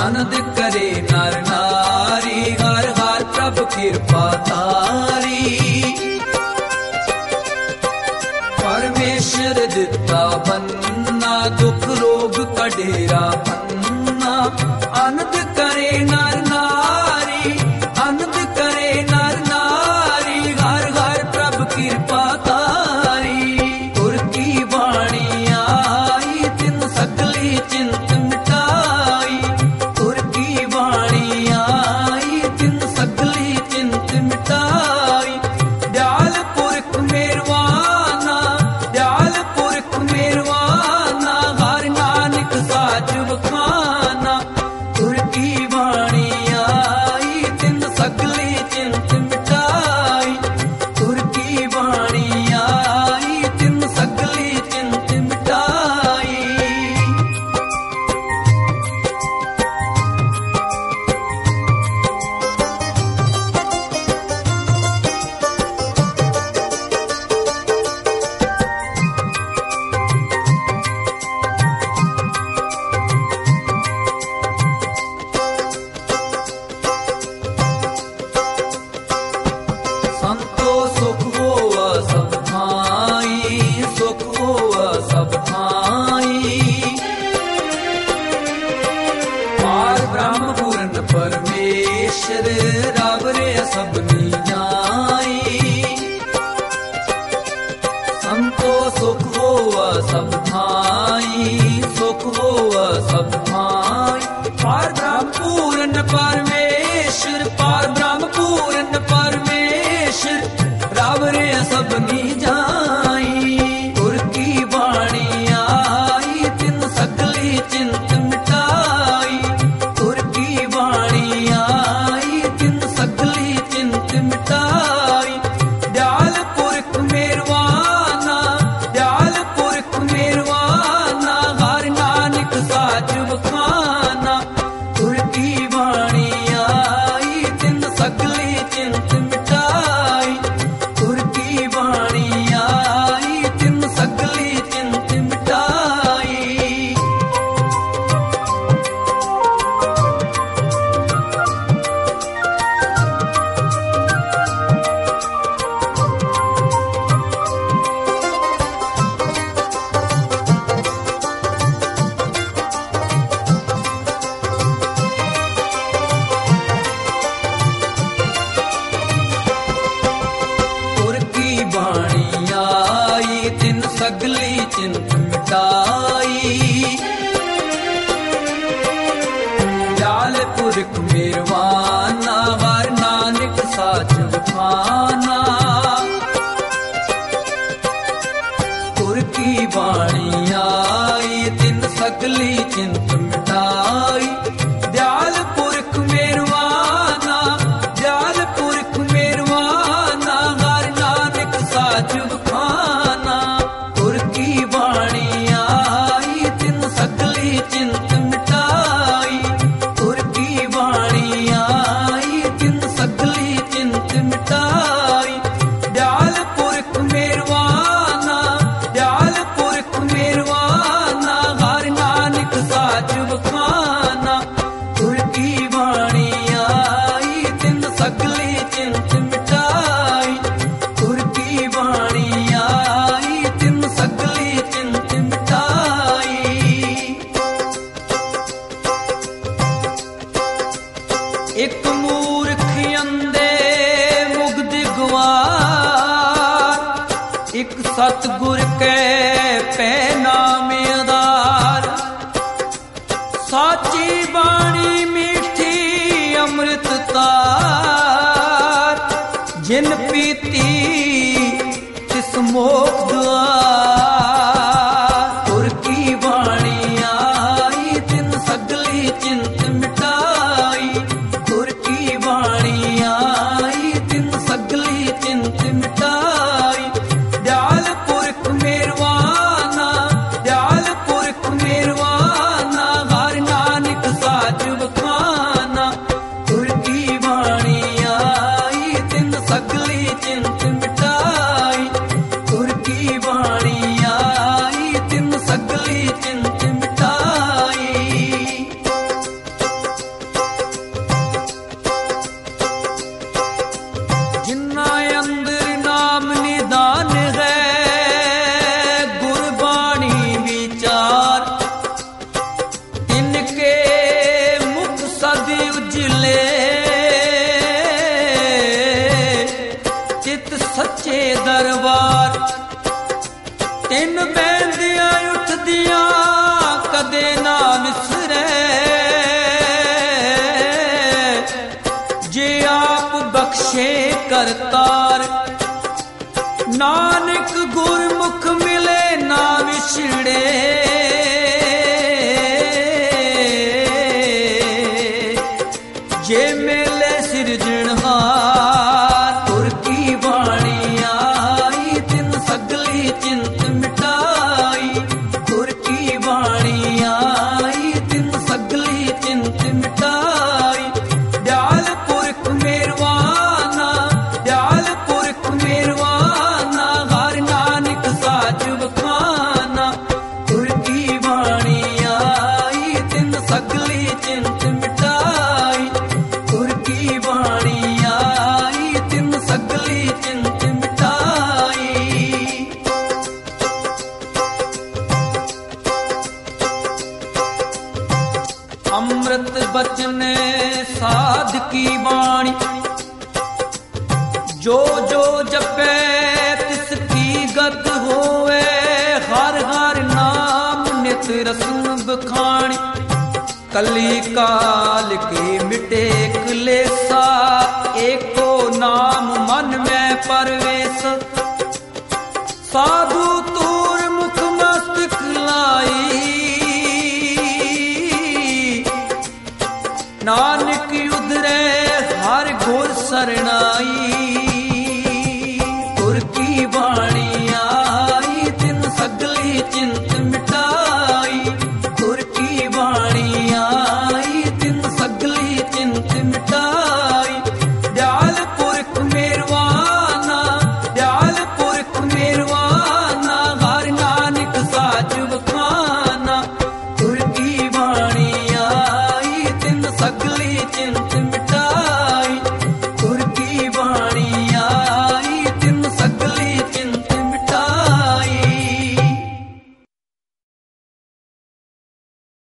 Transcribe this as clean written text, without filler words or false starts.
आनंद करे नर नारी, हर हर प्रभ कृपा तारी। परमेश्वर दिता बन्ना, दुख रोग का डेरा भन्ना। आनंद करे नर नारी, आनंद करे नर नारी, हर हर प्रभ कृपा तारी। गुर की वाणी आई, तिन सगली चिंत मिटाई। गुर की वाणी आई, तिन सगली चिंत मिटाई। दयाल पुरख मेरवाना, दयाल पुरख मेरवाना, हर नानक साच बखाना। गुर की वाणी आई, तिन सगली चिंत मिटाई। गुर की वाणी आई, तिन सगली चिंत मिटाई। संतो सुख होवा सब भाई, सुख होवा सब भाई। पार ब्रह्म पूर्ण परमेश्वर, रब रे सबनी जाई। संतो सुख होवा सब भाई, सुख होवा सब भाई। पार ब्रह्म पूर्ण परमेश्वर, पार ब्रह्म पूर्ण परमेश्वर, रब रे सबनी जाई। गुर की वाणी आई, तिन सगली चिंत मिटाई। गुर की वाणी आई, तिन सगली चिंत मिटाई। दयाल पुरख मेरवाना, दयाल पुरख मेरवाना, हर नानक साच बखाना। गुर की वाणी आई, तिन सगली चिंत मिटाई। गुर की वाणी आई, तिन सगली चिंत मिटाई। गुर की वाणी आई, तिन सगली चिंत मिटाई। दयाल पुरख मेरवाना, हर नानक साच बखाना। गुर की वाणी आई, तिन सगली चिंत मिटाई। दयाल पुरख मेरवाना, दयाल पुरख मेरवाना, हर नानक साच बखाना। गुर की वाणी आई, तिन सगली चिंत मिटाई। गुर की वाणी आई, तिन सगली चिंत मिटाई। दयाल पुरख मेरवाना, दयाल पुरख मेरवाना, हर नानक साच बखाना। गुर की वाणी आई, तिन सगली चिंत मिटाई। गुर की वाणी आई, तिन सगली चिंत मिटाई। एक मूर्ख अंधे मुग्ध गवार, एक सतगुर के पैना में आधार। साची बाणी मीठी अमृत तार, जिन पीती तिस मोक्ष द्वार। गुर की वाणी आई, तिन सगली चिंत मिटाई। गुर की वाणी आई, तिन सगली चिंत मिटाई। दयाल पुरख मेरवाना, दयाल पुरख मेरवाना, हर नानक साच बखाना। गुर की वाणी आई, तिन सगली चिंत मिटाई। गुर की वाणी आई, तिन सगली चिंत मिटाई। ਉਜਲੇ ਚਿਤ ਸੱਚੇ ਦਰਬਾਰ ਤਿੰਨ ਬਹਿੰਦਿਆਂ ਉੱਠਦੀਆਂ ਕਦੇ ਨਾ ਵਿਸਰੇ ਜੇ ਆਪ ਬਖਸ਼ੇ ਕਰਤਾਰ ਨਾਨਕ ਗੁਰਮੁਖ ਮਿਲੇ ਨਾ ਵਿਛੜੇ ਜੇ ਮਿਲੇ ਸਿਰਜਣਹਾਰ ਗੁਰ ਕੀ ਬਾਣੀ ਆਈ ਤਿਨ ਸਗਲੀ ਚਿੰਤ ਮਿਟਾਈ ਗੁਰ ਕੀ ਬਾਣੀ ਆਈ ਤਿਨ ਸਗਲੀ ਚਿੰਤ ਮਿਟਾਈ ਦਿਆਲ ਪੁਰਖ ਮਿਹਰਵਾਨਾ ਦਿਆਲ ਪੁਰਖ ਮਿਹਰਵਾਨਾ ਹਰ ਨਾਨਕ ਸਾਚ ਬਖਾਨਾ ਗੁਰ ਕੀ ਬਾਣੀ ਆਈ ਤਿਨ ਸਗਲੀ ਚਿੰਤ ਮਿਟਾਈ ਗੁਰ ਕੀ ਬਾਣੀ ਆਈ ਤਿਨ ਸਗਲੀ ਚਿੰਤ ਮਿਟਾਈ ਅੰਮ੍ਰਿਤ ਬਚਨ ਸਾਧ ਕੀ ਬਾਣੀ ਜੋ ਜੋ ਜਪੈ ਤਿਸ ਕੀ ਗਤ ਹੋਵੇ ਹਰ ਹਰ ਨਾਮ ਨਿਤ ਰਸਮ ਬਖਾਣੀ ਕਲੀ ਕਾਲ ਕੇ ਮਿਟੇ ਕਲੇਸਾ ਏਕੋ ਨਾਮ ਮਨ ਮੈਂ ਪਰਵੇਸ ਸਾਧੂ ਤੂਰ ਮੁਖ ਮਸਤਕ ਲਾਈ ਨਾਨਕ ਉਧਰੇ ਹਰ ਗੁਰ ਸਰਣਾਈ